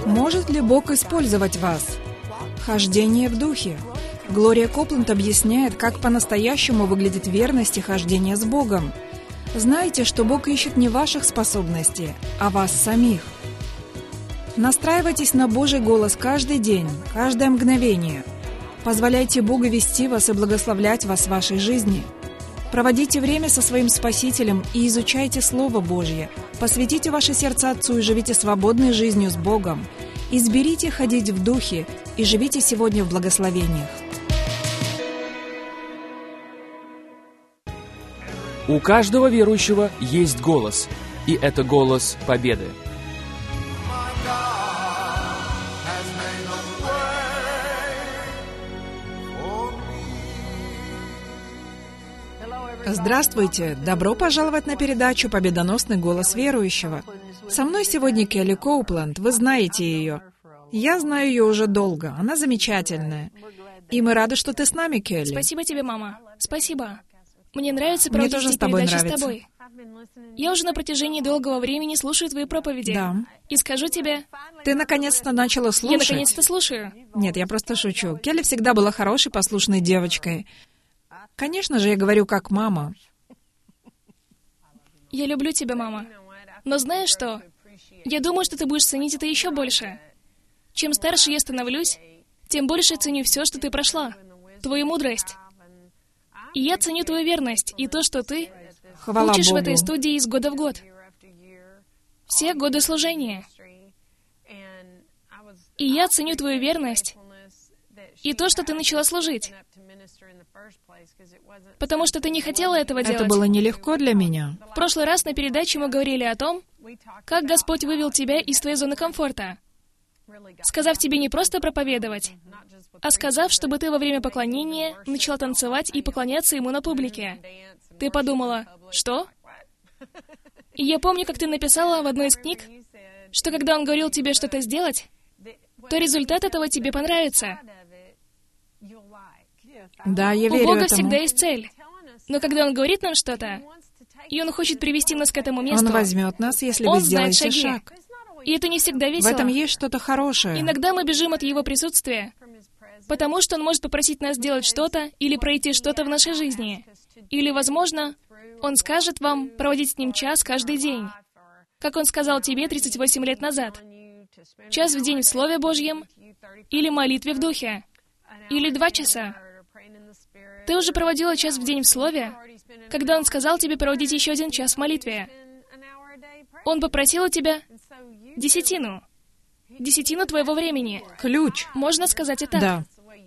Может ли Бог использовать вас? Хождение в духе. Глория Копланд объясняет, как по-настоящему выглядит верность и хождение с Богом. Знайте, что Бог ищет не ваших способностей, а вас самих. Настраивайтесь на Божий голос каждый день, каждое мгновение. Позволяйте Богу вести вас и благословлять вас в вашей жизни. Проводите время со своим Спасителем и изучайте Слово Божье. Посвятите ваше сердце Отцу и живите свободной жизнью с Богом. Изберите ходить в духе и живите сегодня в благословениях. У каждого верующего есть голос, и это голос победы. Здравствуйте! Добро пожаловать на передачу «Победоносный голос верующего». Со мной сегодня Келли Коупланд, вы знаете ее. Я знаю ее уже долго, она замечательная. И мы рады, что ты с нами, Келли. Спасибо тебе, мама. Спасибо. Мне нравится проводить тоже эти с тобой передачи нравится. с тобой. Я уже на протяжении долгого времени слушаю твои проповеди. Да. И скажу тебе, Ты наконец-то начала слушать. я наконец-то слушаю. Нет, я просто шучу. Келли всегда была хорошей, послушной девочкой. Конечно же, я говорю как мама. Я люблю тебя, мама. Но знаешь что? Я думаю, что ты будешь ценить это еще больше. Чем старше я становлюсь, тем больше я ценю все, что ты прошла. Твою мудрость. И я ценю твою верность и то, что ты Хвала учишь Богу. в этой студии из года в год. Все годы служения. И я ценю твою верность и то, что ты начала служить. Потому что ты не хотела этого делать. Это было нелегко для меня. В прошлый раз на передаче мы говорили о том, как Господь вывел тебя из твоей зоны комфорта, сказав тебе не просто проповедовать, а сказав, чтобы ты во время поклонения начала танцевать и поклоняться Ему на публике. Ты подумала, что? И я помню, как ты написала в одной из книг, что когда Он говорил тебе что-то сделать, то результат этого тебе понравится. Да, я У верю Бога этому. всегда есть цель. Но когда Он говорит нам что-то, и Он хочет привести нас к этому месту, Он возьмет нас, если Он вы знает сделаете шаги. шаг. И это не всегда В весело. этом есть что-то хорошее. Иногда мы бежим от Его присутствия, потому что Он может попросить нас сделать что-то или пройти что-то в нашей жизни. Или, возможно, Он скажет вам проводить с Ним час каждый день, как Он сказал тебе 38 лет назад. Час в день в Слове Божьем, или молитве в Духе, или 2 часа. Ты уже проводила час в день в Слове, когда Он сказал тебе проводить еще 1 час в молитве. Он попросил у тебя десятину твоего времени. Ключ. Можно сказать и так. Да.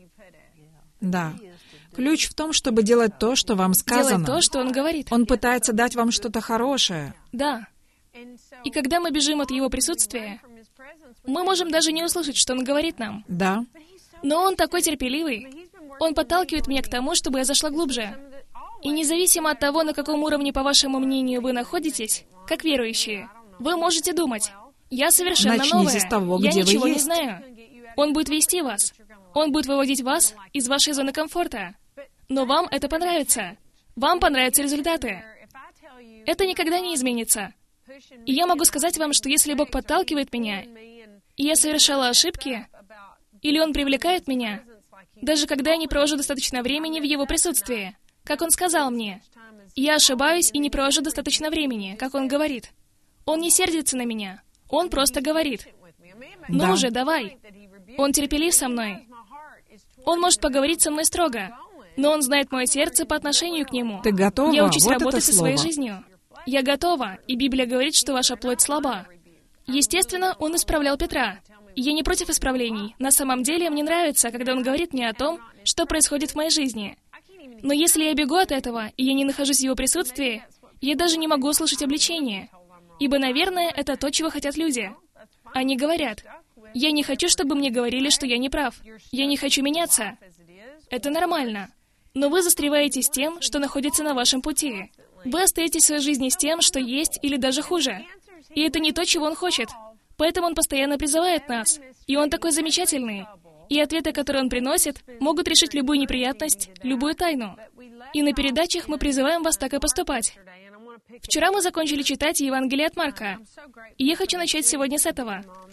Да. Ключ в том, чтобы делать то, что вам сказано. Делать то, что Он говорит. Он пытается дать вам что-то хорошее. Да. И когда мы бежим от Его присутствия, мы можем даже не услышать, что Он говорит нам. Да. Но Он такой терпеливый. Он подталкивает меня к тому, чтобы я зашла глубже. И независимо от того, на каком уровне, по вашему мнению, вы находитесь, как верующие, вы можете думать, я совершенно Начните новая, с того, я где вы ничего не есть. знаю. Он будет вести вас. Он будет выводить вас из вашей зоны комфорта. Но вам это понравится. Вам понравятся результаты. Это никогда не изменится. И я могу сказать вам, что если Бог подталкивает меня, и я совершала ошибки, или Он привлекает меня, даже когда я не провожу достаточно времени в Его присутствии, как Он сказал мне, я ошибаюсь и не провожу достаточно времени, как Он говорит. Он не сердится на меня. Он просто говорит. Ну Да. уже, давай. Он терпелив со мной. Он может поговорить со мной строго, но Он знает мое сердце по отношению к Нему. Ты готова? Я учусь Вот работать это со своей слово. жизнью. Я готова, и Библия говорит, что ваша плоть слаба. Естественно, Он исправлял Петра. И я не против исправлений. На самом деле, мне нравится, когда Он говорит мне о том, что происходит в моей жизни. Но если я бегу от этого, и я не нахожусь в Его присутствии, я даже не могу услышать обличение. Ибо, наверное, это то, чего хотят люди. Они говорят, я не хочу, чтобы мне говорили, что я не прав. Я не хочу меняться. Это нормально. Но вы застреваете с тем, что находится на вашем пути. Вы остаетесь в своей жизни с тем, что есть, или даже хуже. И это не то, чего Он хочет. Поэтому Он постоянно призывает нас. И Он такой замечательный. И ответы, которые Он приносит, могут решить любую неприятность, любую тайну. И на передачах мы призываем вас так и поступать. Вчера мы закончили читать Евангелие от Марка. И я хочу начать сегодня с этого.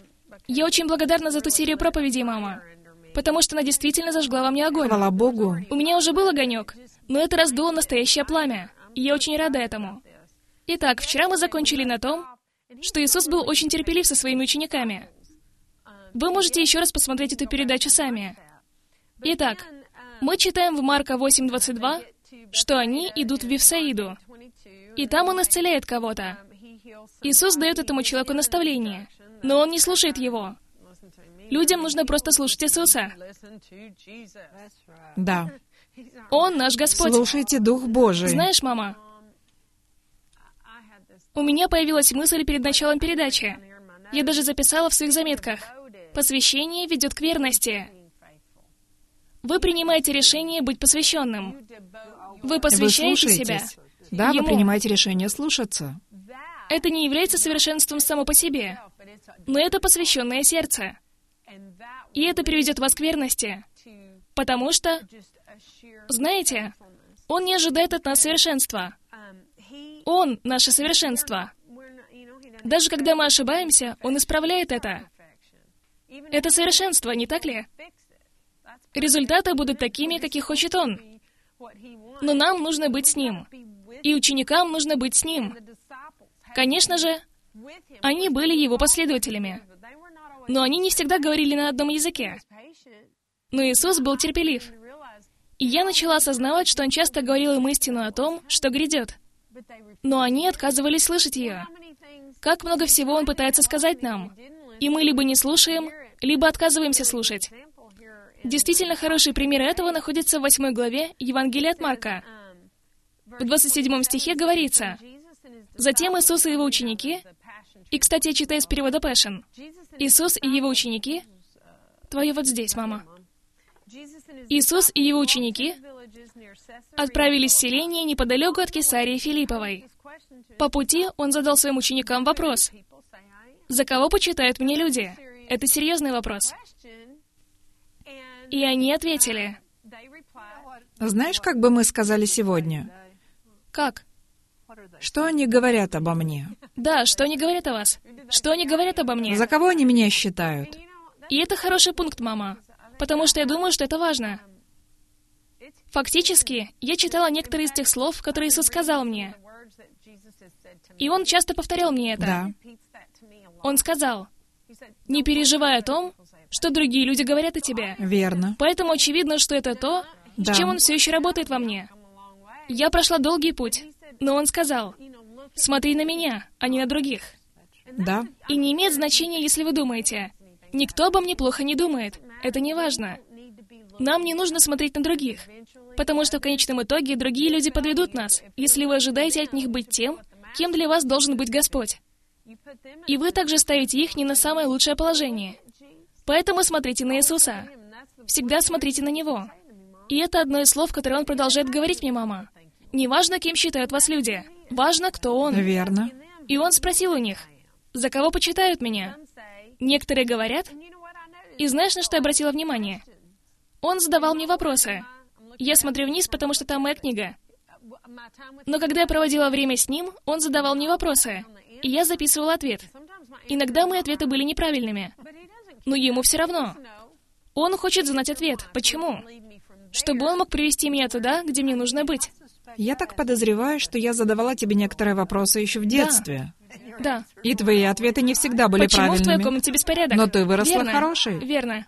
Я очень благодарна за ту серию проповедей, мама, потому что она действительно зажгла во мне огонь. Хвала Богу. У меня уже был огонек, но это раздуло настоящее пламя, и я очень рада этому. Итак, вчера мы закончили на том, что Иисус был очень терпелив со своими учениками. Вы можете еще раз посмотреть эту передачу сами. Итак, мы читаем в Марка 8:22, что они идут в Вифсаиду, и там Он исцеляет кого-то. Иисус дает этому человеку наставление, но он не слушает его. Людям нужно просто слушать Иисуса. Да. Он наш Господь. Слушайте Дух Божий. Знаешь, мама, у меня появилась мысль перед началом передачи. Я даже записала в своих заметках. Посвящение ведет к верности. Вы принимаете решение быть посвященным. Вы посвящаете себя Да, Ему. вы принимаете решение слушаться. Это не является совершенством само по себе, но это посвященное сердце. И это приведет вас к верности. Потому что, знаете, Он не ожидает от нас совершенства. Он — наше совершенство. Даже когда мы ошибаемся, Он исправляет это. Это совершенство, не так ли? Результаты будут такими, каких хочет Он. Но нам нужно быть с Ним. И ученикам нужно быть с Ним. Конечно же, они были Его последователями. Но они не всегда говорили на одном языке. Но Иисус был терпелив. И я начала осознавать, что Он часто говорил им истину о том, что грядет. Но они отказывались слышать ее. Как много всего Он пытается сказать нам. И мы либо не слушаем, либо отказываемся слушать. Действительно хороший пример этого находится в 8 главе Евангелия от Марка. В 27 стихе говорится: «Затем Иисус и Его ученики...» И, кстати, я читаю с перевода Passion. «Иисус и Его ученики...» Твое вот здесь, мама. «Иисус и Его ученики отправились в селение неподалеку от Кесарии Филипповой. По пути Он задал своим ученикам вопрос: «За кого почитают меня люди?» Это серьезный вопрос. И они ответили. Знаешь, как бы мы сказали сегодня? Как? Что они говорят обо мне? Да, что они говорят о вас? Что они говорят обо мне? За кого они меня считают? И это хороший пункт, мама. Потому что я думаю, что это важно. Фактически, я читала некоторые из тех слов, которые Иисус сказал мне. И Он часто повторял мне это. Да. Он сказал: «Не переживай о том, что другие люди говорят о тебе». Верно. Поэтому очевидно, что это то, Да. с чем Он все еще работает во мне. Я прошла долгий путь, но Он сказал: «Смотри на меня, а не на других». Да. И не имеет значения, если вы думаете: «Никто обо мне плохо не думает». Это не важно. Нам не нужно смотреть на других, потому что в конечном итоге другие люди подведут нас, если вы ожидаете от них быть тем, кем для вас должен быть Господь. И вы также ставите их не на самое лучшее положение. Поэтому смотрите на Иисуса. Всегда смотрите на Него. И это одно из слов, которое Он продолжает говорить мне, мама. Не важно, кем считают вас люди. Важно, кто Он. Верно. И Он спросил у них: «За кого почитают меня?» Некоторые говорят. И знаешь, на что я обратила внимание? Он задавал мне вопросы. Я смотрю вниз, потому что там моя книга. Но когда я проводила время с ним, он задавал мне вопросы, и я записывала ответ. Иногда мои ответы были неправильными. Но ему все равно. Он хочет знать ответ. Почему? Чтобы он мог привести меня туда, где мне нужно быть. Я так подозреваю, что я задавала тебе некоторые вопросы еще в детстве. Да. И твои ответы не всегда были Почему в твоей правильными. комнате беспорядок? Но ты выросла Верно. хорошей. Верно.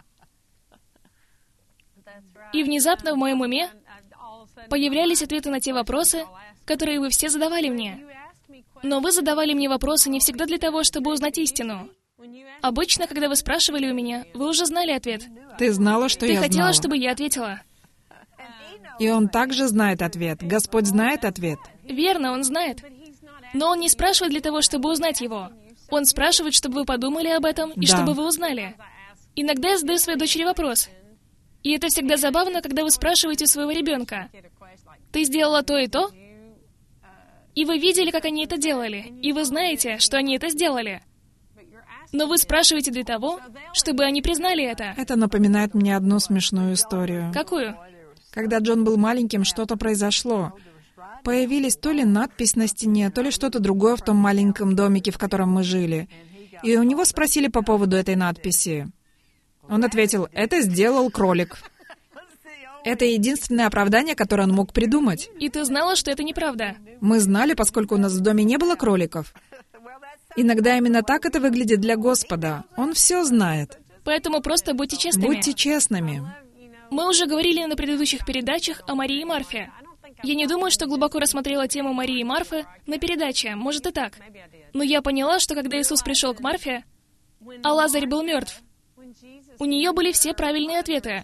И внезапно в моем уме появлялись ответы на те вопросы, которые вы все задавали мне. Но вы задавали мне вопросы не всегда для того, чтобы узнать истину. Обычно, когда вы спрашивали у меня, вы уже знали ответ. Ты знала, что Ты я хотела, знала. чтобы я ответила. И Он также знает ответ. Господь знает ответ. Верно, Он знает. Но Он не спрашивает для того, чтобы узнать его. Он спрашивает, чтобы вы подумали об этом и Да. чтобы вы узнали. Иногда я задаю своей дочери вопрос. И это всегда забавно, когда вы спрашиваете своего ребенка: «Ты сделала то и то?» И вы видели, как они это делали. И вы знаете, что они это сделали. Но вы спрашиваете для того, чтобы они признали это. Это напоминает мне одну смешную историю. Какую? Когда Джон был маленьким, что-то произошло. Появились то ли надпись на стене, то ли что-то другое в том маленьком домике, в котором мы жили. И у него спросили по поводу этой надписи. Он ответил, это сделал кролик. Это единственное оправдание, которое он мог придумать. И ты знала, что это неправда? Мы знали, поскольку у нас в доме не было кроликов. Иногда именно так это выглядит для Господа. Он все знает. Поэтому просто будьте честными. Будьте честными. Мы уже говорили на предыдущих передачах о Марии и Марфе. Я не думаю, что глубоко рассмотрела тему Марии и Марфы на передаче, может и так. Но я поняла, что когда Иисус пришел к Марфе, а Лазарь был мертв, у нее были все правильные ответы.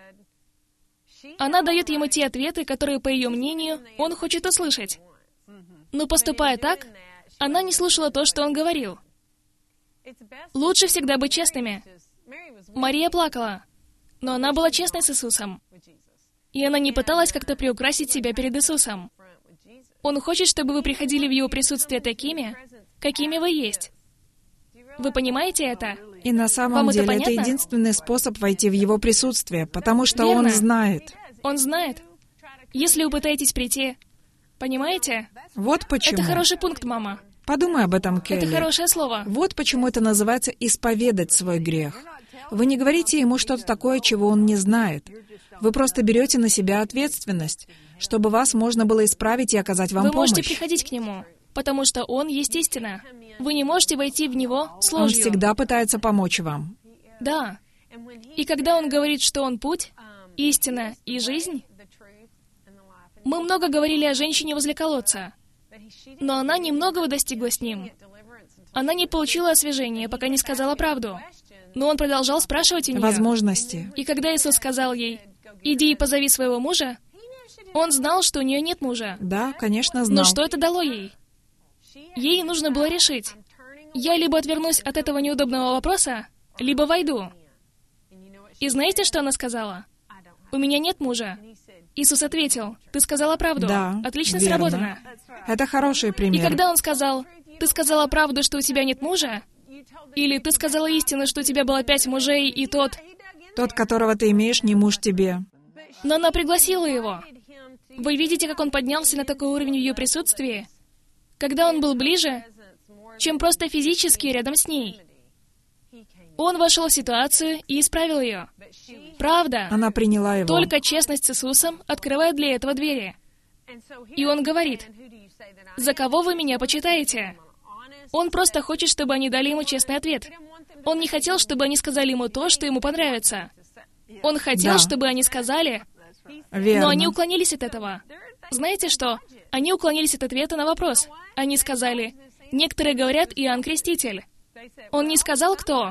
Она дает ему те ответы, которые, по ее мнению, он хочет услышать. Но поступая так, она не слушала то, что он говорил. Лучше всегда быть честными. Мария плакала, но она была честной с Иисусом. И она не пыталась как-то приукрасить себя перед Иисусом. Он хочет, чтобы вы приходили в Его присутствие такими, какими вы есть. Вы понимаете это? И на самом Вам это деле это понятно? единственный способ войти в Его присутствие, потому что Верно. Он знает. Он знает. Если вы пытаетесь прийти, понимаете? Вот почему. Это хороший пункт, мама. Подумай об этом, Келли. Это хорошее слово. Вот почему это называется «исповедать свой грех». Вы не говорите ему что-то такое, чего он не знает. Вы просто берете на себя ответственность, чтобы вас можно было исправить и оказать вам Вы помощь. можете приходить к Нему, потому что Он есть истина. Вы не можете войти в Него с Он ложью. всегда пытается помочь вам. Да. И когда Он говорит, что Он путь, истина и жизнь, мы много говорили о женщине возле колодца, но она немногого достигла с Ним. Она не получила освяжения, пока не сказала правду. Но Он продолжал спрашивать у нее. Возможности. И когда Иисус сказал ей, «Иди и позови своего мужа», Он знал, что у нее нет мужа. Да, конечно, знал. Но что это дало ей? Ей нужно было решить. Я либо отвернусь от этого неудобного вопроса, либо войду. И знаете, что она сказала? «У меня нет мужа». Иисус ответил, «Ты сказала правду. Да, Отлично верно. сработано». Это хороший И пример. когда Он сказал, «Ты сказала правду, что у тебя нет мужа», или «Ты сказала истину, что у тебя было 5 мужей, и тот...» Тот, которого ты имеешь, не муж тебе. Но она пригласила его. Вы видите, как он поднялся на такой уровень в ее присутствии, когда он был ближе, чем просто физически рядом с ней. Он вошел в ситуацию и исправил ее. Правда. Она приняла его. Только честность с Иисусом открывает для этого двери. И он говорит, «За кого вы меня почитаете?» Он просто хочет, чтобы они дали ему честный ответ. Он не хотел, чтобы они сказали ему то, что ему понравится. Он хотел, Да. чтобы они сказали, Верно. но они уклонились от этого. Знаете что? Они уклонились от ответа на вопрос. Они сказали, «Некоторые говорят, Иоанн Креститель». Он не сказал, кто.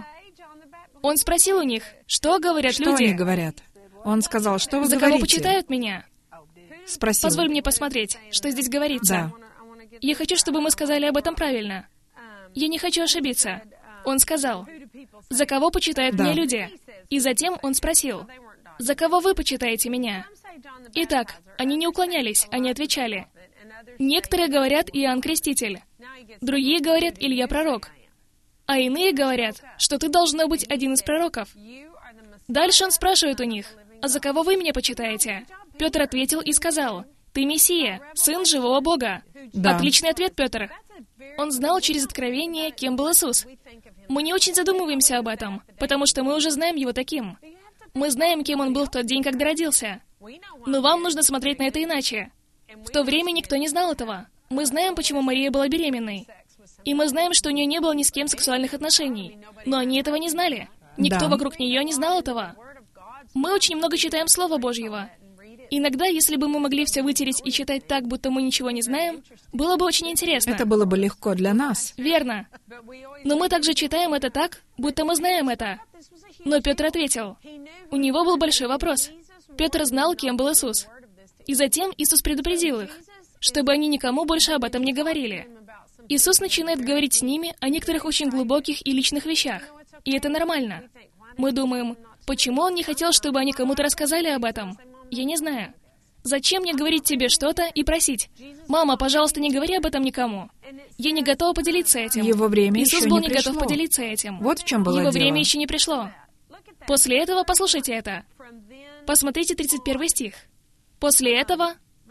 Он спросил у них, что говорят Что люди. они говорят? Он сказал, что вы «За кого говорите? почитают меня?» Спросил. Позволь мне посмотреть, что здесь говорится. Да. Я хочу, чтобы мы сказали об этом правильно. Я не хочу ошибиться. Он сказал, «За кого почитают Да. меня люди?» И затем он спросил, «За кого вы почитаете меня?» Итак, они не уклонялись, они отвечали. Некоторые говорят Иоанн Креститель, другие говорят Илья Пророк, а иные говорят, что ты должно быть один из пророков. Дальше он спрашивает у них, «А за кого вы меня почитаете?» Петр ответил и сказал, «Ты Мессия, Сын живого Бога». Да. Отличный ответ, Петр. Он знал через откровение, кем был Иисус. Мы не очень задумываемся об этом, потому что мы уже знаем Его таким. Мы знаем, кем Он был в тот день, когда родился. Но вам нужно смотреть на это иначе. В то время никто не знал этого. Мы знаем, почему Мария была беременной. И мы знаем, что у нее не было ни с кем сексуальных отношений. Но они этого не знали. Никто Да. вокруг нее не знал этого. Мы очень много читаем Слова Божьего. Иногда, если бы мы могли все вытереть и читать так, будто мы ничего не знаем, было бы очень интересно. Это было бы легко для нас. Верно. Но мы также читаем это так, будто мы знаем это. Но Петр ответил. У него был большой вопрос. Петр знал, кем был Иисус. И затем Иисус предупредил их, чтобы они никому больше об этом не говорили. Иисус начинает говорить с ними о некоторых очень глубоких и личных вещах. И это нормально. Мы думаем, почему Он не хотел, чтобы они кому-то рассказали об этом? Я не знаю. Зачем мне говорить тебе что-то и просить? «Мама, пожалуйста, не говори об этом никому». Я не готова поделиться этим. Его время Иисус еще был не не готов пришло. поделиться этим. Вот в чем было Его дело. время еще не пришло. После этого послушайте это. Посмотрите 31 стих. После этого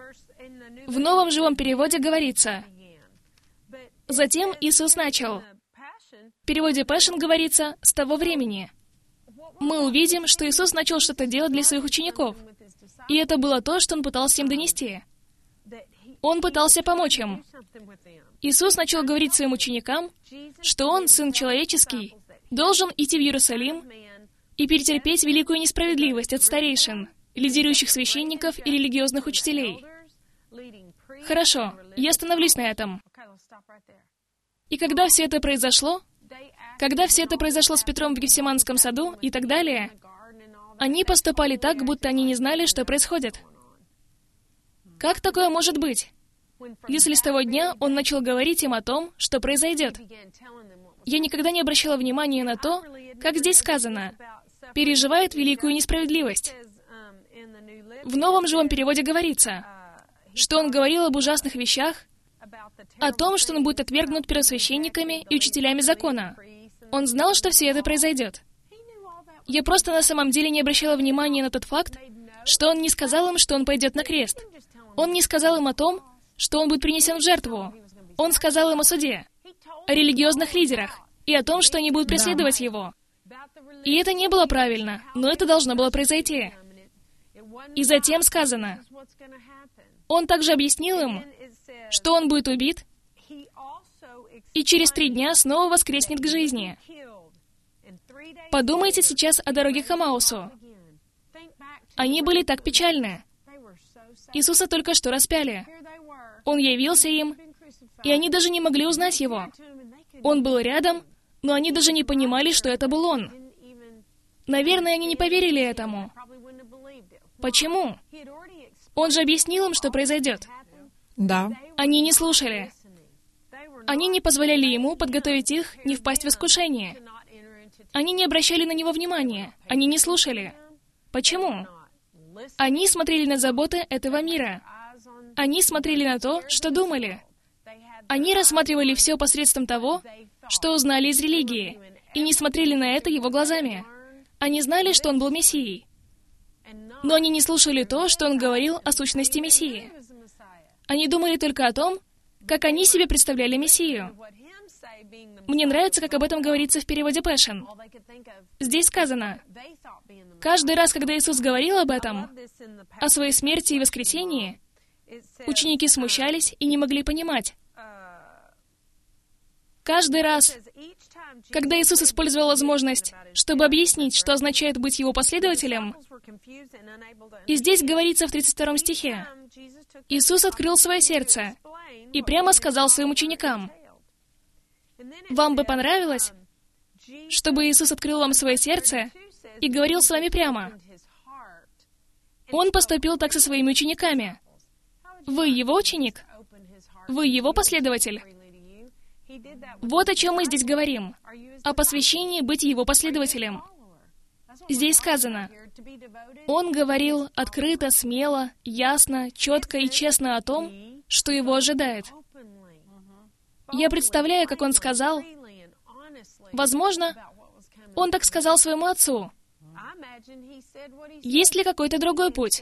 в новом живом переводе говорится, «Затем Иисус начал». В переводе Passion говорится «с того времени». Мы увидим, что Иисус начал что-то делать для своих учеников. И это было то, что Он пытался им донести. Он пытался помочь им. Иисус начал говорить своим ученикам, что Он, Сын Человеческий, должен идти в Иерусалим и перетерпеть великую несправедливость от старейшин, лидирующих священников и религиозных учителей. Хорошо, я остановлюсь на этом. И когда все это произошло с Петром в Гефсиманском саду и так далее, они поступали так, будто они не знали, что происходит. Как такое может быть? Если с того дня Он начал говорить им о том, что произойдет. Я никогда не обращала внимания на то, как здесь сказано, «переживает великую несправедливость». В новом живом переводе говорится, что Он говорил об ужасных вещах, о том, что Он будет отвергнут первосвященниками и учителями закона. Он знал, что все это произойдет. Я просто на самом деле не обращала внимания на тот факт, что Он не сказал им, что Он пойдет на крест. Он не сказал им о том, что Он будет принесен в жертву. Он сказал им о суде, о религиозных лидерах и о том, что они будут преследовать Его. И это не было правильно, но это должно было произойти. И затем сказано, Он также объяснил им, что Он будет убит, и через 3 дня снова воскреснет к жизни. Подумайте сейчас о дороге к Эмаусу. Они были так печальны. Иисуса только что распяли. Он явился им, и они даже не могли узнать Его. Он был рядом, но они даже не понимали, что это был Он. Наверное, они не поверили этому. Почему? Он же объяснил им, что произойдет. Да. Они не слушали. Они не позволяли Ему подготовить их не впасть в искушение. Они не обращали на Него внимания. Они не слушали. Почему? Они смотрели на заботы этого мира. Они смотрели на то, что думали. Они рассматривали все посредством того, что узнали из религии, и не смотрели на это Его глазами. Они знали, что Он был Мессией. Но они не слушали то, что Он говорил о сущности Мессии. Они думали только о том, как они себе представляли Мессию. Мне нравится, как об этом говорится в переводе Passion. Здесь сказано, каждый раз, когда Иисус говорил об этом, о своей смерти и воскресении, ученики смущались и не могли понимать. Каждый раз, когда Иисус использовал возможность, чтобы объяснить, что означает быть Его последователем, и здесь говорится в 32 стихе, Иисус открыл свое сердце и прямо сказал своим ученикам, «Вам бы понравилось, чтобы Иисус открыл вам свое сердце и говорил с вами прямо?» Он поступил так со своими учениками. Вы Его ученик? Вы Его последователь? Вот о чем мы здесь говорим. О посвящении быть Его последователем. Здесь сказано, Он говорил открыто, смело, ясно, четко и честно о том, что Его ожидает. Я представляю, как Он сказал, возможно, Он так сказал своему отцу. Есть ли какой-то другой путь?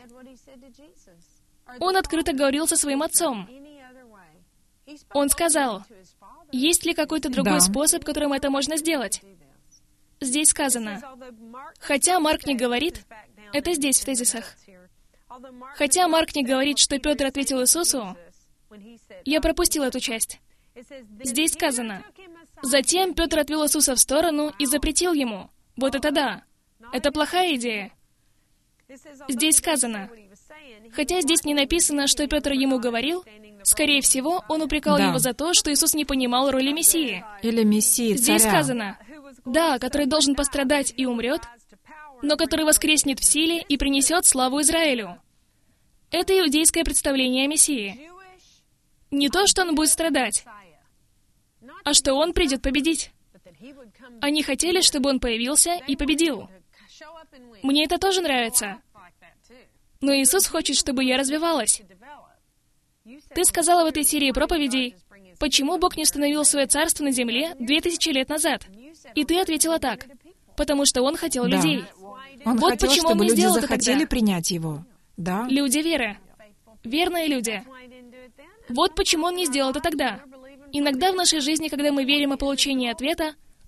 Он открыто говорил со своим отцом. Он сказал, есть ли какой-то другой способ, которым это можно сделать? Здесь сказано, хотя Марк не говорит, это здесь, в тезисах, хотя Марк не говорит, что Петр ответил Иисусу, я пропустил эту часть. Здесь сказано, затем Петр отвел Иисуса в сторону и запретил Ему. Вот это да. Это плохая идея. Здесь сказано, хотя здесь не написано, что Петр Ему говорил, скорее всего, он упрекал Его за то, что Иисус не понимал роли Мессии. Или Мессии, Здесь сказано, да, который должен пострадать и умрет, но который воскреснет в силе и принесет славу Израилю. Это иудейское представление о Мессии. Не то, что Он будет страдать, а что Он придет победить. Они хотели, чтобы Он появился и победил. Мне это тоже нравится. Но Иисус хочет, чтобы я развивалась. Ты сказала в этой серии проповедей, почему Бог не установил свое царство на земле 2000 лет назад? И ты ответила так, потому что Он хотел людей. Он вот хотел, почему чтобы Он не люди сделал это захотели тогда. принять Его. Да? Люди веры. Верные люди. Вот почему Он не сделал это тогда. Иногда в нашей жизни, когда мы верим о получении ответа,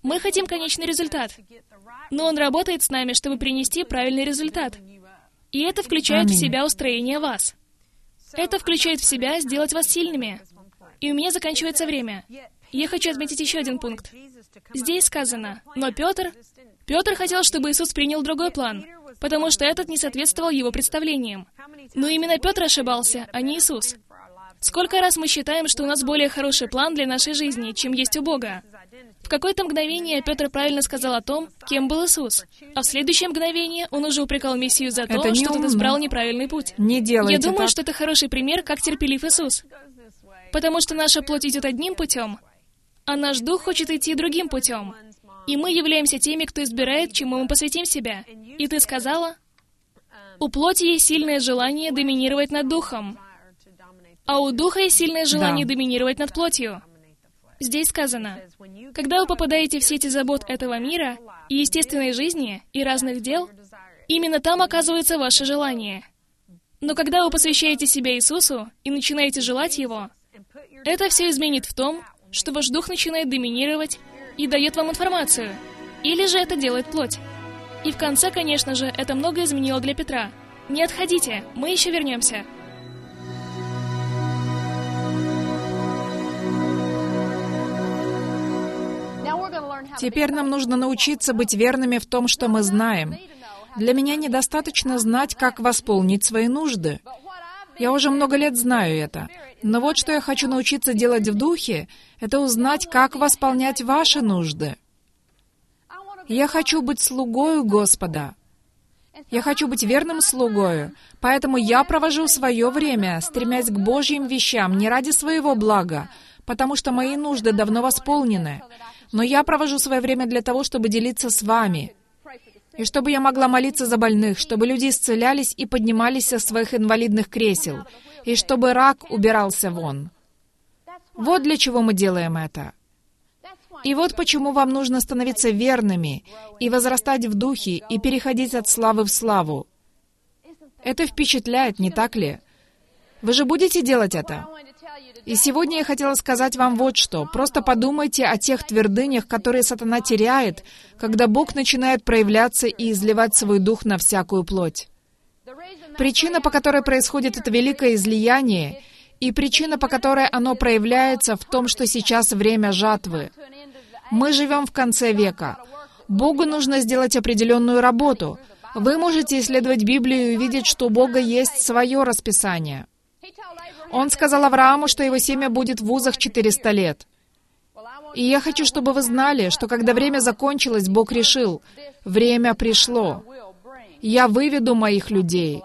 Мы хотим конечный результат. Но Он работает с нами, чтобы принести правильный результат. И это включает в себя устроение вас. Это включает в себя сделать вас сильными. И у меня заканчивается время. Я хочу отметить еще один пункт. Здесь сказано, но Петр хотел, чтобы Иисус принял другой план, потому что этот не соответствовал его представлениям. Но именно Петр ошибался, а не Иисус. Сколько раз мы считаем, что у нас более хороший план для нашей жизни, чем есть у Бога? В какое-то мгновение Петр правильно сказал о том, кем был Иисус, а в следующее мгновение он уже упрекал Мессию за то, что тот избрал неправильный путь. Не делайте Я думаю, так. что это хороший пример, как терпелив Иисус. Потому что наша плоть идет одним путем, а наш дух хочет идти другим путем. И мы являемся теми, кто избирает, чему мы посвятим себя. И ты сказала, у плоти есть сильное желание доминировать над духом, а у духа есть сильное желание доминировать над плотью. Здесь сказано, когда вы попадаете в сети забот этого мира, и естественной жизни, и разных дел, именно там оказывается ваше желание. Но когда вы посвящаете себя Иисусу и начинаете желать Его, это все изменит в том, что ваш дух начинает доминировать и дает вам информацию. Или же это делает плоть. И в конце, конечно же, это многое изменило для Петра. Не отходите, мы еще вернемся. Теперь нам нужно научиться быть верными в том, что мы знаем. Для меня недостаточно знать, как восполнить свои нужды. Я уже много лет знаю это. Но вот что я хочу научиться делать в духе, это узнать, как восполнять ваши нужды. Я хочу быть слугою Господа. Я хочу быть верным слугою, поэтому я провожу свое время, стремясь к Божьим вещам, не ради своего блага, потому что мои нужды давно восполнены. Но я провожу свое время для того, чтобы делиться с вами. И чтобы я могла молиться за больных, чтобы люди исцелялись и поднимались со своих инвалидных кресел, и чтобы рак убирался вон. Вот для чего мы делаем это. И вот почему вам нужно становиться верными и возрастать в духе и переходить от славы в славу. Это впечатляет, не так ли? Вы же будете делать это? И сегодня я хотела сказать вам вот что. Просто подумайте о тех твердынях, которые сатана теряет, когда Бог начинает проявляться и изливать свой дух на всякую плоть. Причина, по которой происходит это великое излияние, и причина, по которой оно проявляется, в том, что сейчас время жатвы. Мы живем в конце века. Богу нужно сделать определенную работу. Вы можете исследовать Библию и увидеть, что у Бога есть свое расписание. Он сказал Аврааму, что его семя будет в узах 400 лет. И я хочу, чтобы вы знали, что когда время закончилось, Бог решил, время пришло. Я выведу моих людей.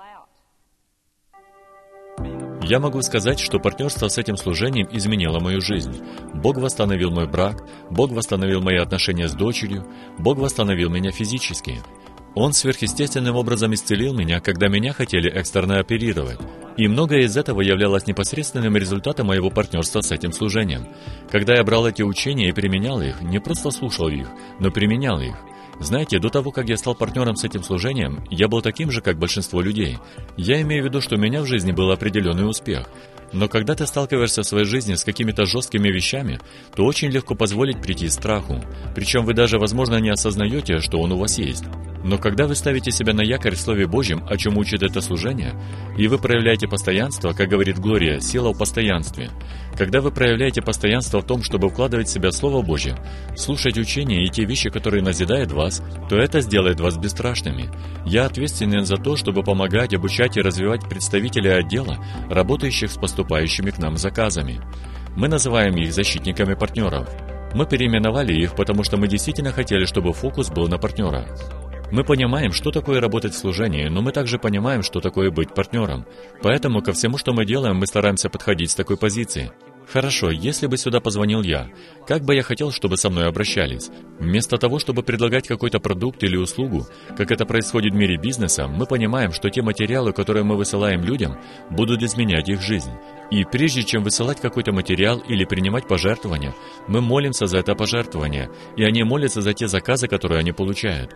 Я могу сказать, что партнерство с этим служением изменило мою жизнь. Бог восстановил мой брак, Бог восстановил мои отношения с дочерью, Бог восстановил меня физически. Он сверхъестественным образом исцелил меня, когда меня хотели экстерно оперировать. И многое из этого являлось непосредственным результатом моего партнерства с этим служением. Когда я брал эти учения и применял их, не просто слушал их, но применял их. Знаете, до того, как я стал партнером с этим служением, я был таким же, как большинство людей. Я имею в виду, что у меня в жизни был определенный успех. Но когда ты сталкиваешься в своей жизни с какими-то жесткими вещами, то очень легко позволить прийти страху. Причем вы даже, возможно, не осознаете, что он у вас есть. Но когда вы ставите себя на якорь в Слове Божьем, о чем учит это служение, и вы проявляете постоянство, как говорит Глория, сила в постоянстве. Когда вы проявляете постоянство в том, чтобы вкладывать в себя Слово Божье, слушать учения и те вещи, которые назидают вас, то это сделает вас бесстрашными. Я ответственен за то, чтобы помогать, обучать и развивать представителей отдела, работающих с поступающими к нам заказами. Мы называем их защитниками партнеров. Мы переименовали их, потому что мы действительно хотели, чтобы фокус был на партнерах. Мы понимаем, что такое работать в служении, но мы также понимаем, что такое быть партнером. Поэтому ко всему, что мы делаем, мы стараемся подходить с такой позиции. Хорошо, если бы сюда позвонил я, как бы я хотел, чтобы со мной обращались? Вместо того, чтобы предлагать какой-то продукт или услугу, как это происходит в мире бизнеса, мы понимаем, что те материалы, которые мы высылаем людям, будут изменять их жизнь. И прежде чем высылать какой-то материал или принимать пожертвования, мы молимся за это пожертвование, и они молятся за те заказы, которые они получают.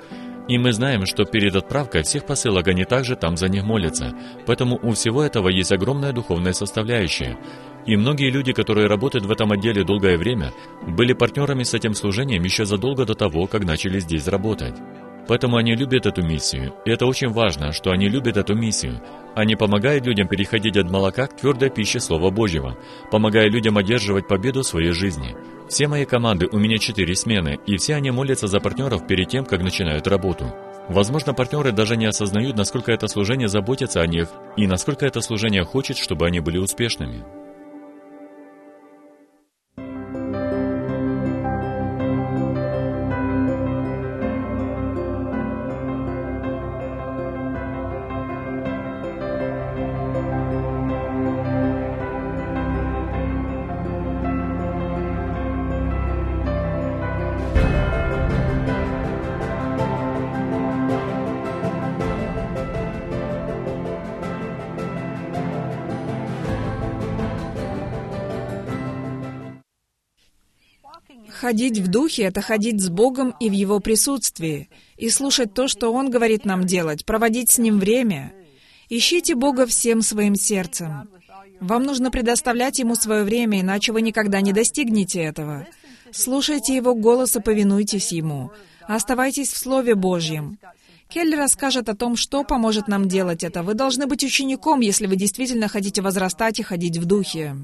И мы знаем, что перед отправкой всех посылок они также там за них молятся. Поэтому у всего этого есть огромная духовная составляющая. И многие люди, которые работают в этом отделе долгое время, были партнерами с этим служением еще задолго до того, как начали здесь работать. Поэтому они любят эту миссию. И это очень важно, что они любят эту миссию. Они помогают людям переходить от молока к твердой пище Слова Божьего, помогая людям одерживать победу в своей жизни. Все мои команды, у меня 4 смены, и все они молятся за партнеров перед тем, как начинают работу. Возможно, партнеры даже не осознают, насколько это служение заботится о них, и насколько это служение хочет, чтобы они были успешными. Ходить в Духе — это ходить с Богом и в Его присутствии, и слушать то, что Он говорит нам делать, проводить с Ним время. Ищите Бога всем своим сердцем. Вам нужно предоставлять Ему свое время, иначе вы никогда не достигнете этого. Слушайте Его голос и повинуйтесь Ему. Оставайтесь в Слове Божьем. Келли расскажет о том, что поможет нам делать это. Вы должны быть учеником, если вы действительно хотите возрастать и ходить в Духе.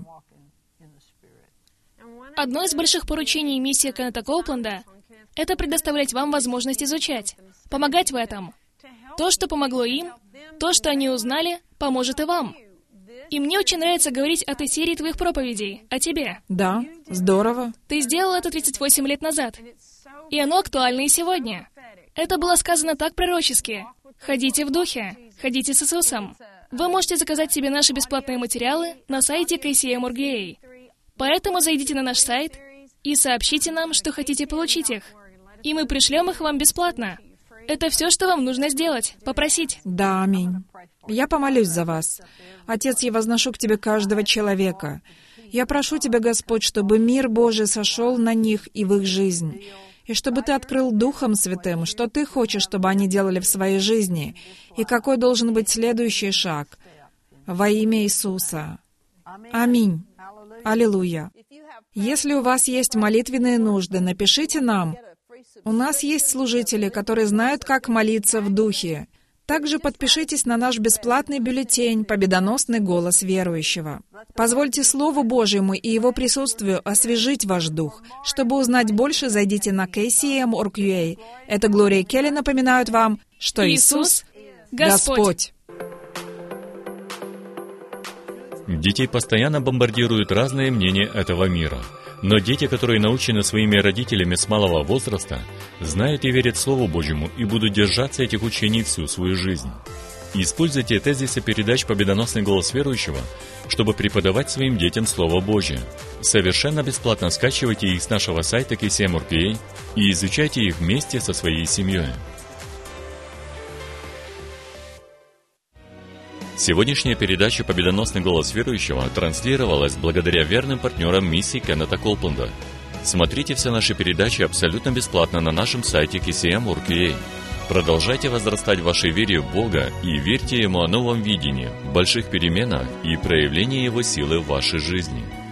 Одно из больших поручений миссии Кеннета Коупленда — это предоставлять вам возможность изучать, помогать в этом. То, что помогло им, то, что они узнали, поможет и вам. И мне очень нравится говорить о той серии твоих проповедей, о тебе. Да, здорово. Ты сделал это 38 лет назад, и оно актуально и сегодня. Это было сказано так пророчески. Ходите в Духе, ходите с Иисусом. Вы можете заказать себе наши бесплатные материалы на сайте KCM.org.ua. Поэтому зайдите на наш сайт и сообщите нам, что хотите получить их. И мы пришлем их вам бесплатно. Это все, что вам нужно сделать. Попросить. Да, аминь. Я помолюсь за вас. Отец, я возношу к Тебе каждого человека. Я прошу Тебя, Господь, чтобы мир Божий сошел на них и в их жизнь. И чтобы Ты открыл Духом Святым, что Ты хочешь, чтобы они делали в своей жизни, и какой должен быть следующий шаг. Во имя Иисуса. Аминь. Аллилуйя. Если у вас есть молитвенные нужды, напишите нам. У нас есть служители, которые знают, как молиться в Духе. Также подпишитесь на наш бесплатный бюллетень «Победоносный голос верующего». Позвольте Слову Божьему и Его присутствию освежить ваш дух. Чтобы узнать больше, зайдите на KCM.org.ua. Это Глория и Келли напоминают вам, что Иисус — Господь. Детей постоянно бомбардируют разные мнения этого мира. Но дети, которые научены своими родителями с малого возраста, знают и верят Слову Божьему и будут держаться этих учений всю свою жизнь. Используйте тезисы передач «Победоносный голос верующего», чтобы преподавать своим детям Слово Божье. Совершенно бесплатно скачивайте их с нашего сайта KCM.org.ua и изучайте их вместе со своей семьей. Сегодняшняя передача «Победоносный голос верующего» транслировалась благодаря верным партнерам миссии Кеннета Коупленда. Смотрите все наши передачи абсолютно бесплатно на нашем сайте KCM.org.ua. Продолжайте возрастать в вашей вере в Бога и верьте Ему о новом видении, больших переменах и проявлении Его силы в вашей жизни.